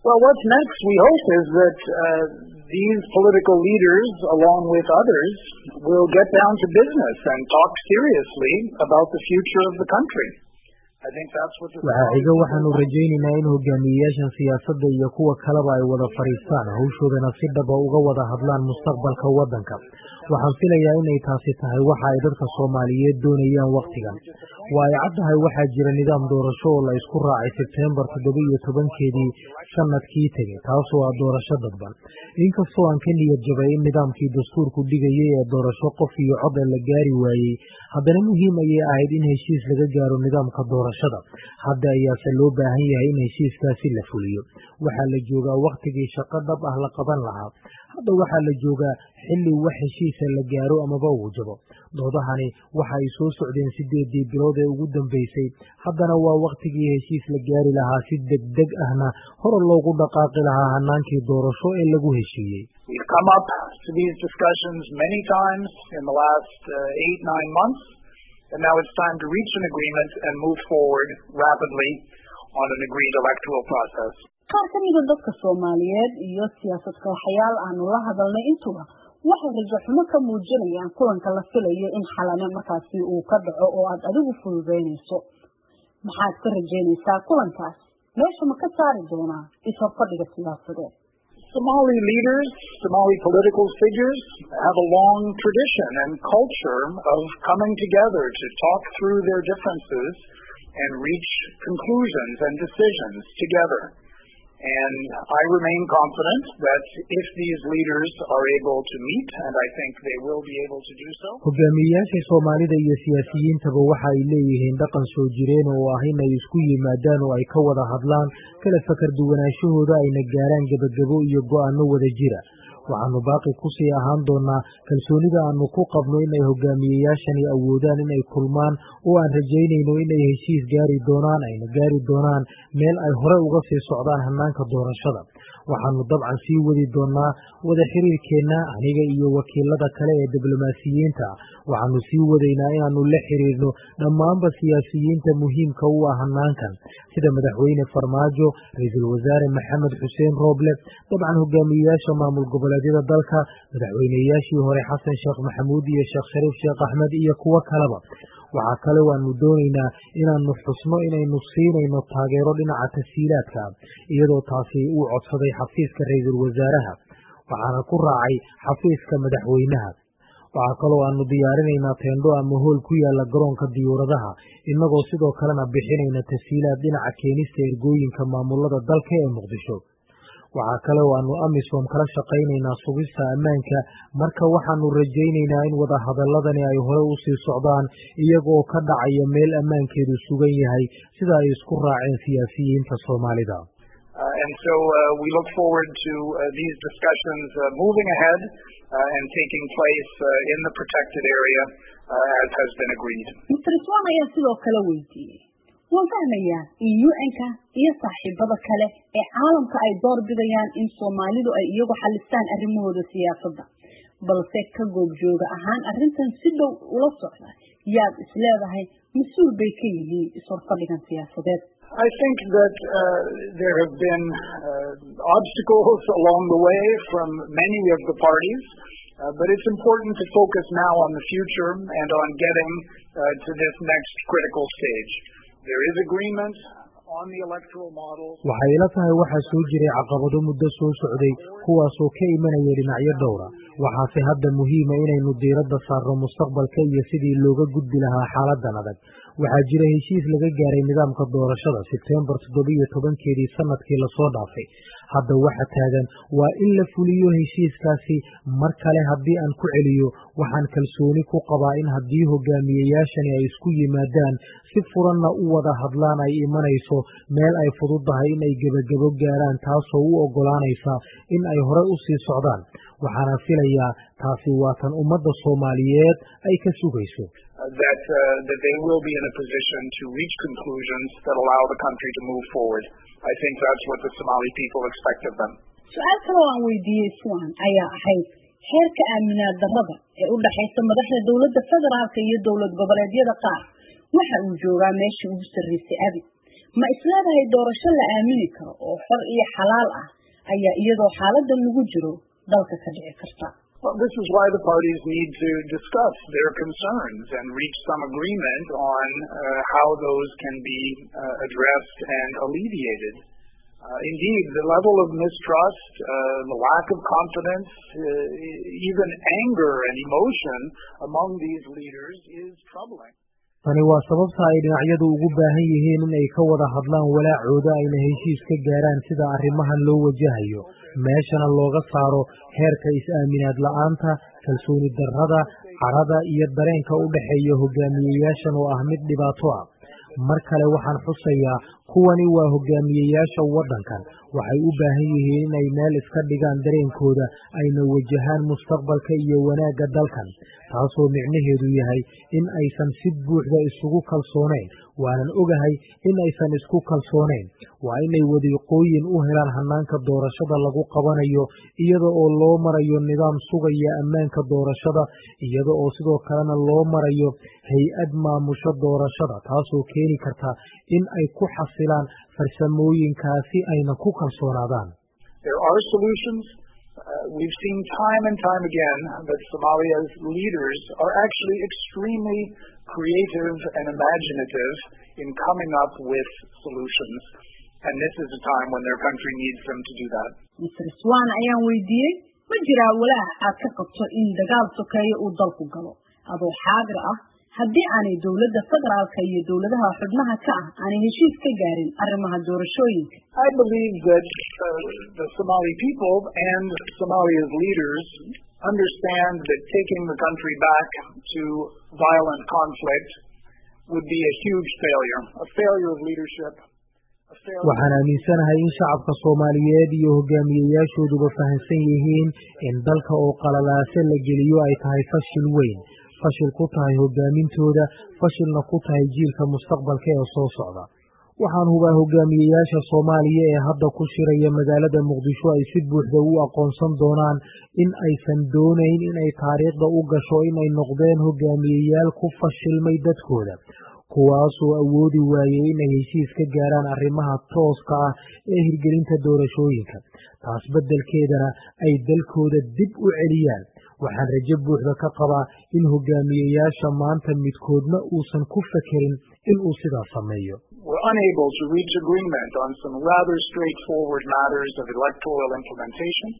Well, what's next, we hope, is that these political leaders, along with others, will get down to business and talk seriously about the future of the country. I think that's what the waxaanu rajaynaynaa in hogaamiyeyaashan siyaasadda iyo kuwa kaleba ay wada fariistaan hawshoodana si dhaba uga wada hadlaan mustaqbalka waddanka. waxaan filayaa inay taasi tahay waxa ay dadka Soomaaliyeed doonayaan waqtigan. waa ay caddahay waxaa jira nidaam doorasho oo la isku raacay Sebtembar 17keedii sanadkii tegay, taasoo ah doorasho dadban. inkastoo aan ka niyad jabay in nidaamkii dastuurku dhigayay ee doorasho qof iyo cod la gaari waayey, haddana muhiim ayay ahayd in heshiis laga gaaro nidaamka doorashada. hadda ayaase loo baahan yahay in heshiiskaasi la fuliyo. waxaa la joogaa waqtigii shaqo dhab ah la qaban lahaa. hadda waxaa la joogaa xilli wax heshiisa la gaaro amaba uu jabo. doodahani waxa ay soo socdeen 8 bilood ee ugu dambeysay. haddana waa waqtigii heshiis la gaari lahaa si degdeg ahna hor loogu dhaqaaqi lahaa hanaankii doorasho ee lagu heshiiyey. We've come up to these discussions many times in the last 8-9 months, and now it's time to reach an agreement and move forward rapidly on an agreed electoral process. qaar ka mid ah dadka Soomaaliyeed iyo siyaasadka waxyaal aanu la hadalnay intuba waxay rajo xumo ka muujinayaan kulanka la filayo in xalane markaasi uu ka dhaco oo aad adigu fududeynayso. maxaad ka rajaynaysaa kulankaas? meesha ma ka saari doonaa isfadhiga siyaasadeed? Somali leaders, Somali political figures have a long tradition and culture of coming together to talk through their differences and reach conclusions and decisions together. And I remain confident that if these leaders are able to meet, and I think they will be able to do so. hogaamiyeyaasha Soomaalida iyo siyaasiyiintaba waxa ay leeyihiin dhaqan soo jireen oo ah in ay isku yimaadaan oo ay ka wada hadlaan kala fakar duwanaanshahooda ayna gaaraan gabagabo iyo go'aano wada jira. waxaanu baaqi ku sii ahaan doonaa kalsoonida aanu ku qabno inay hogaamiyeyaashani awoodaan inay kulmaan oo aan rajaynayno inay heshiis gaari doonaan meel ay hore uga sii socdaan hanaanka doorashada. waxaanu dabcan sii wadi doonaa wada xiriirkeena aniga iyo wakiilada kale ee diblomaasiyiinta. waxaanu sii wadaynaa inaanu la xiriirno dhammaanba siyaasiyiinta muhiimka u ah hanaankan sida madaxweyne Farmaajo, ra'iisul wasaare Maxamed Xuseen Rooble, dabcan hogaamiyeyaasha maamul goboleedyada dalka, madaxweynayaashii hore Xasan Sheekh Maxamuud iyo Sheekh Shariif Sheekh Axmed iyo kuwa kaleba. waxaa kale waanu doonaynaa inaanu xusno inaynu siinayno taageero dhinaca tasiilaadka iyadoo taasi uu codsaday xafiiska ra'iisul wasaaraha waxaana ku raacay xafiiska madaxweynaha. waxaa kaloo aanu diyaarinaynaa teendho ama hool ku yaala garoonka diyaaradaha inagoo sidoo kalena bixinayna tasiilaad dhinaca keenista ergooyinka maamulada dalka ee Muqdisho. waxaa kale oo aanu AMISOM kala shaqaynaynaa sugista ammaanka. marka waxaanu rajaynaynaa in wada hadaladani ay hore u sii socdaan iyagoo ka dhacaya meel ammaankeedu sugan yahay sida ay isku raaceen siyaasiyiinta Soomaalida. And so we look forward to these discussions moving ahead and taking place in the protected area as has been agreed. Mr. Swan ayaa sidoo kale weydiiyey waan fahmayaa in UN-ka iyo saaxiibada kale ee caalamka ay door bidayaan in Soomaalidu ay iyagu xalistaan arrimahooda siyaasadda, balse ka goobjooga ahaan arrintan si dhow ula socda yaad isleedahay mas'uul bay ka yihiin isfadhigan siyaasadeed. I think that there have been obstacles along the way from many of the parties, but it's important to focus now on the future and on getting to this next critical stage. There is agreement on the electoral model. waxay ila tahay waxa soo jiray caqabado muddo soo socday kuwaas oo ka imanaya dhinacyo dhowr ah. waxaase hadda muhiim ah inaynu diiradda saarno mustaqbalka iyo sidii looga gudbi lahaa xaaladdan adag. waxaa jira heshiis laga gaaray nidaamka doorashada Sebtembar 17keedii sanadkii la soo dhaafay. hadda waxa taagan waa in la fuliyo heshiiskaasi. mar kale haddii aan ku celiyo waxaan kalsooni ku qabaa in haddii hogaamiyeyaashani ay isku yimaadaan si furanna u wada hadlaan ay imanayso meel ay fududahay in ay gebagabo gaaraan taasoo u ogolaanaysa in ay hore u sii socdaan. waxaana filayaa taasi waa tan ummadda Soomaaliyeed ay ka sugayso. That they will be in a position to reach conclusions that allow the country to move forward. I think that's what the Somali people expect of them. su'aal kale oo aan weydiiyey Swan ayaa ahayd heerka aaminaad darrada ee u dhaxaysa madaxda dowladda federaalka iyo dowlad goboleedyada qaar waxa uu joogaa meeshii ugu sarreysay abi ma isleedahay doorasho la aamini karo oo xor iyo xalaal ah ayaa iyadoo xaaladdan lagu jiro dalka ka dhici karta? Well, this is why the parties need to discuss their concerns and reach some agreement on how those can be addressed and alleviated. Indeed, the level of mistrust, the lack of confidence, even anger and emotion among these leaders is troubling. Tani waa sababta ay dhinacyadu ugu baahan yihiin in ay ka wada hadlaan walaacooda ayna heshiis ka gaaraan sida arrimahan loo wajahayo, meeshana looga saaro heerka is-aaminaad la'aanta, kalsooni darrada, carada iyo dareenka u dhexeeya hogaamiyeyaashan oo ah mid dhibaato ah. Mar kale waxaan xusayaa kuwani waa hogaamiyeyaasha waddankan, waxay u baahan yihiin inay meel iska dhigaan dareenkooda ayna wajahaan mustaqbalka iyo wanaagga dalkan, taasoo micnaheedu yahay in aysan si buuxda isugu kalsoonayn. Waanan ogahay in aysan isku kalsoonayn. Waa inay wadiiqooyin u helaan hannaanka doorashada lagu qabanayo iyada oo loo marayo nidaam sugaya ammaanka doorashada, iyada oo sidoo kalena loo marayo hay-ad maamusha doorashada, taasoo keeni karta in ay ku xasilaan farsamooyinkaasi ayna ku kalsoonaadaan. There are solutions. We've seen time and time again that Somalia's leaders are actually extremely creative and imaginative in coming up with solutions. And this is a time when their country needs them to do that. Mr. Swan ayaan weydiiyey, ma jiraa walaac aad ka qabto in dagaal sokeeye uu dalku galo adoo xaadir ah haddii aanay dowladda federaalka iyo dowladaha xubnaha ka ah aanay heshiis ka gaarin arrimaha doorashooyinka? I believe that the Somali people and Somalia's leaders understand that taking the country back to violent conflict would be a huge failure of leadership. Waxaan aaminsanahay in shacabka Soomaaliyeed iyo hogaamiyeyaashooduba fahamsan yihiin in dalka oo qalalaase la geliyo ay tahay fashil weyn, fashil ku tahay hogaamintooda, fashilna ku tahay jiilka mustaqbalka ee soo socda. Waxaan hubaa hogaamiyeyaasha Soomaaliya ee hadda ku shiraya magaalada Muqdisho ay si buuxda u aqoonsan doonaan in aysan doonayn in ay taariikhda u gasho in ay noqdeen hogaamiyeyaal ku fashilmay dadkooda, kuwaasoo awoodi waayey in ay heshiis ka gaaraan arrimaha tooska ah ee hirgelinta doorashooyinka. Taas beddelkeedana ay dalkooda dib u celiyaan. Waxaan rajo buuxda ka qabaa in hogaamiyeyaasha maanta midkoodna uusan ku fakerin in uu sidaas sameeyo. We're unable to reach agreement on some rather straightforward matters of electoral implementation.